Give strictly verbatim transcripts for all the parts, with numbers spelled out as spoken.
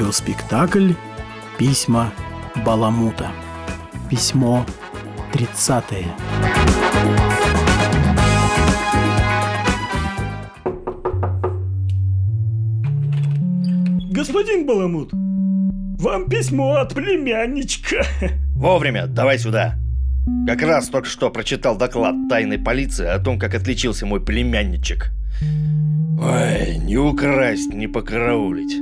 Аудиоспектакль «Письма Баламута». Письмо тридцатое. Господин Баламут, вам письмо от племянничка. Вовремя, давай сюда. Как раз только что прочитал доклад тайной полиции о том, как отличился мой племянничек. Ой, не украсть, не покараулить.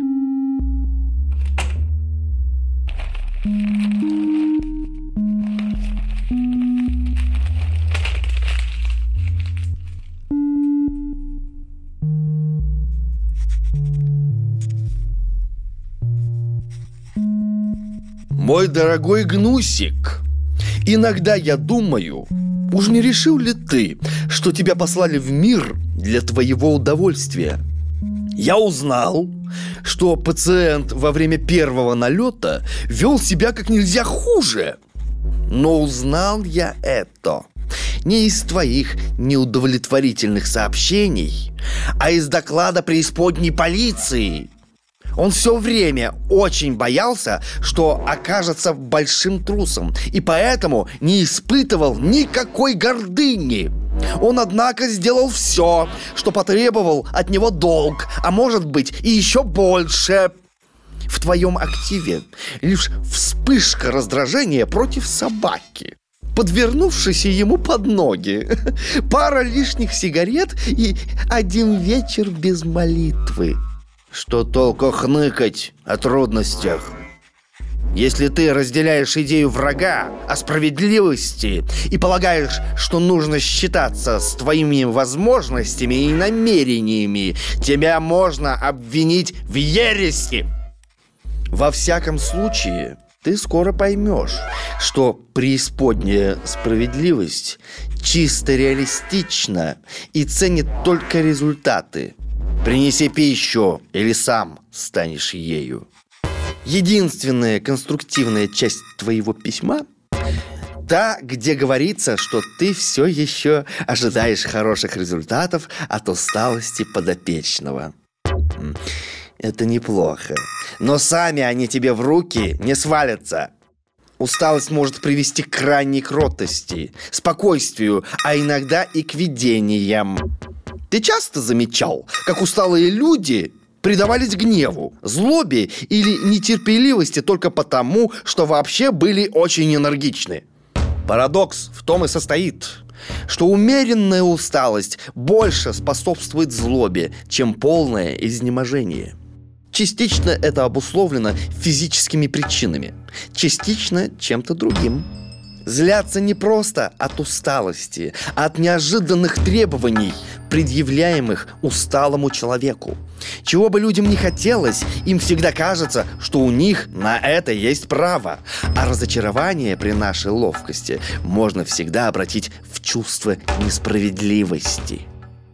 Мой дорогой Гнусик, иногда я думаю, уж не решил ли ты, что тебя послали в мир для твоего удовольствия? Я узнал, что пациент во время первого налета вел себя как нельзя хуже. Но узнал я это не из твоих неудовлетворительных сообщений, а из доклада преисподней полиции. Он все время очень боялся, что окажется большим трусом, и поэтому не испытывал никакой гордыни. Он, однако, сделал все, что потребовал от него долг, а может быть и еще больше. В твоем активе лишь вспышка раздражения против собаки, подвернувшейся ему под ноги, пара лишних сигарет и один вечер без молитвы. Что толку хныкать о трудностях? Если ты разделяешь идею врага о справедливости и полагаешь, что нужно считаться с твоими возможностями и намерениями, тебя можно обвинить в ереси. Во всяком случае, ты скоро поймешь, что преисподняя справедливость чисто реалистична и ценит только результаты. Принеси пищу, или сам станешь ею. Единственная конструктивная часть твоего письма – та, где говорится, что ты все еще ожидаешь хороших результатов от усталости подопечного. Это неплохо, но сами они тебе в руки не свалятся. Усталость может привести к крайней кротости, спокойствию, а иногда и к видениям. Ты часто замечал, как усталые люди предавались гневу, злобе или нетерпеливости только потому, что вообще были очень энергичны? Парадокс в том и состоит, что умеренная усталость больше способствует злобе, чем полное изнеможение. Частично это обусловлено физическими причинами, частично чем-то другим. Злятся не просто от усталости, а от неожиданных требований, предъявляемых усталому человеку. Чего бы людям не хотелось, им всегда кажется, что у них на это есть право. А разочарование при нашей ловкости можно всегда обратить в чувство несправедливости.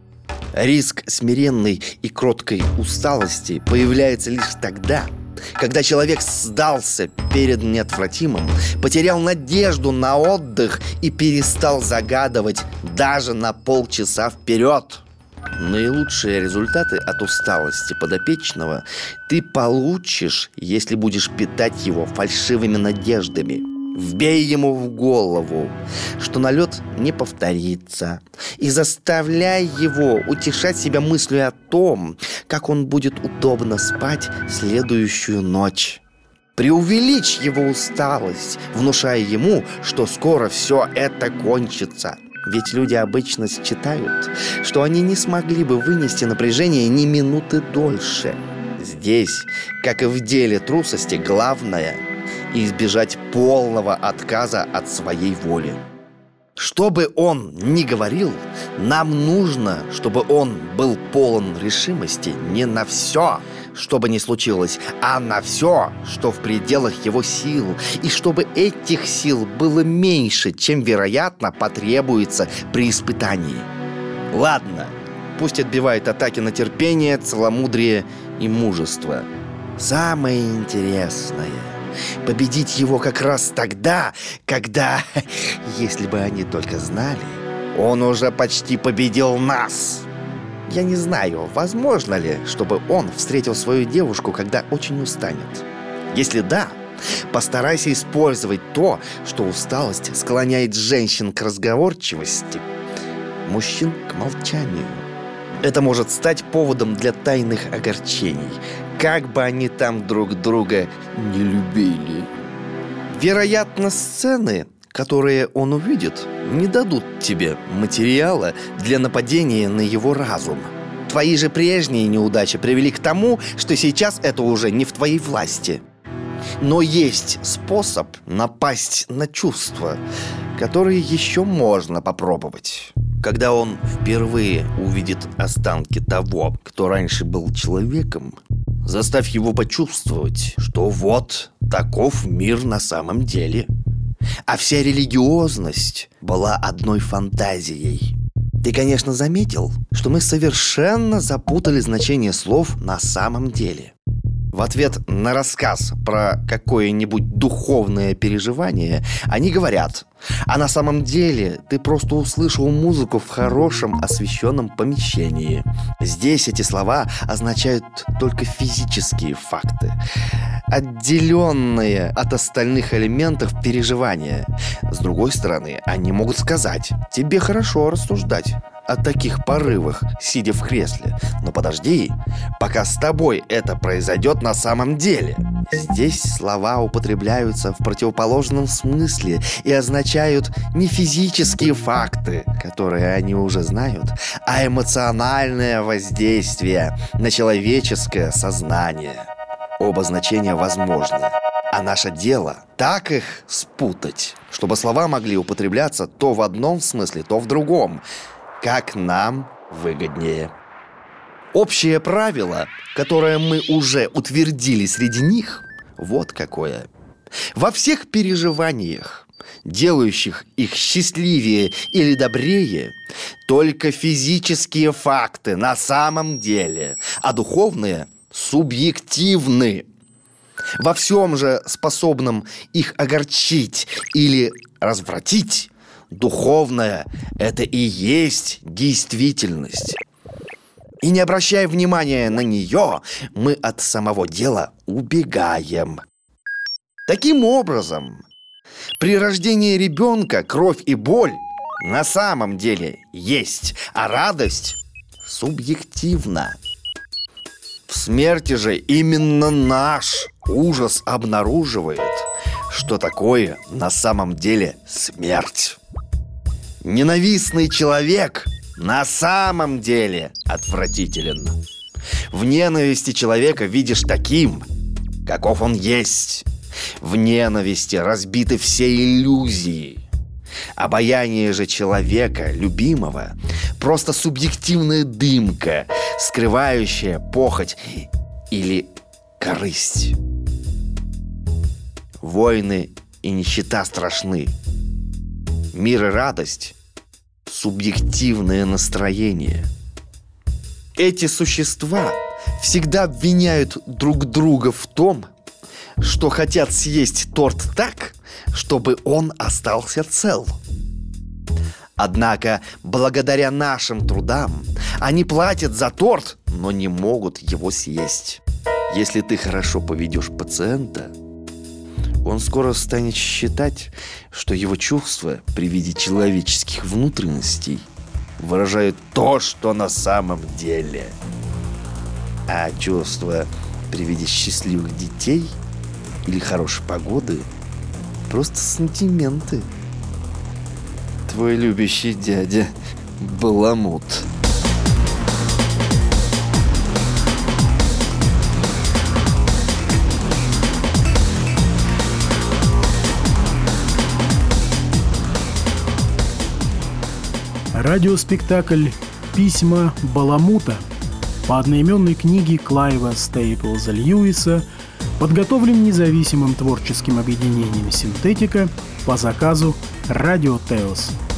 Риск смиренной и кроткой усталости появляется лишь тогда, когда человек сдался перед неотвратимым, потерял надежду на отдых и перестал загадывать даже на полчаса вперед. Наилучшие результаты от усталости подопечного ты получишь, если будешь питать его фальшивыми надеждами. Вбей ему в голову, что налет не повторится, и заставляй его утешать себя мыслью о том, как он будет удобно спать следующую ночь. Преувеличь его усталость, внушая ему, что скоро все это кончится. Ведь люди обычно считают, что они не смогли бы вынести напряжение ни минуты дольше. Здесь, как и в деле трусости, главное – избежать полного отказа от своей воли. Что бы он ни говорил, нам нужно, чтобы он был полон решимости не на все, что бы ни случилось, а на все, что в пределах его сил, и чтобы этих сил было меньше, чем, вероятно, потребуется при испытании. Ладно, пусть отбивает атаки на терпение, целомудрие и мужество. Самое интересное – победить его как раз тогда, когда, если бы они только знали, он уже почти победил нас. Я не знаю, возможно ли, чтобы он встретил свою девушку, когда очень устанет. Если да, постарайся использовать то, что усталость склоняет женщин к разговорчивости, мужчин к молчанию. Это может стать поводом для тайных огорчений, как бы они там друг друга не любили. Вероятно, сцены, которые он увидит, не дадут тебе материала для нападения на его разум. Твои же прежние неудачи привели к тому, что сейчас это уже не в твоей власти. Но есть способ напасть на чувства, которые еще можно попробовать. Когда он впервые увидит останки того, кто раньше был человеком, заставь его почувствовать, что вот таков мир на самом деле. А вся религиозность была одной фантазией. Ты, конечно, заметил, что мы совершенно запутали значение слов «на самом деле». В ответ на рассказ про какое-нибудь духовное переживание они говорят: а на самом деле ты просто услышал музыку в хорошем освещенном помещении. Здесь эти слова означают только физические факты, отделенные от остальных элементов переживания. С другой стороны, они могут сказать: тебе хорошо рассуждать о таких порывах, сидя в кресле. Но подожди, пока с тобой это произойдет на самом деле. Здесь слова употребляются в противоположном смысле и означают не физические факты, которые они уже знают, а эмоциональное воздействие на человеческое сознание. Оба значения возможны, а наше дело так их спутать, чтобы слова могли употребляться то в одном смысле, то в другом, как нам выгоднее. Общее правило, которое мы уже утвердили среди них, вот какое. Во всех переживаниях, делающих их счастливее или добрее, только физические факты на самом деле, а духовные субъективны. Во всем же, способном их огорчить или развратить, духовное – это и есть действительность. И не обращая внимания на нее, мы от самого дела убегаем. Таким образом, при рождении ребенка кровь и боль на самом деле есть, а радость субъективна. В смерти же именно наш ужас обнаруживает, что такое на самом деле смерть. Ненавистный человек на самом деле отвратителен. В ненависти человека видишь таким, каков он есть. В ненависти разбиты все иллюзии. Обаяние же человека, любимого, просто субъективная дымка, скрывающая похоть или корысть. Войны и нищета страшны. Мир и радость – субъективное настроение. Эти существа всегда обвиняют друг друга в том, что хотят съесть торт так, чтобы он остался цел. Однако, благодаря нашим трудам, они платят за торт, но не могут его съесть. Если ты хорошо поведешь пациента, он скоро станет считать, что его чувства при виде человеческих внутренностей выражают то, что на самом деле. А чувства при виде счастливых детей или хорошей погоды – просто сантименты. Твой любящий дядя Баламут. Радиоспектакль «Письма Баламута» по одноименной книге Клайва Стейплза Льюиса подготовлен независимым творческим объединением «Синтетика» по заказу «Радио Теос».